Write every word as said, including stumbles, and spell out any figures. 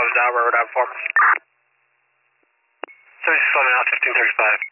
out, Rhode Island four. seventy-six, let me know, fifteen thirty-five.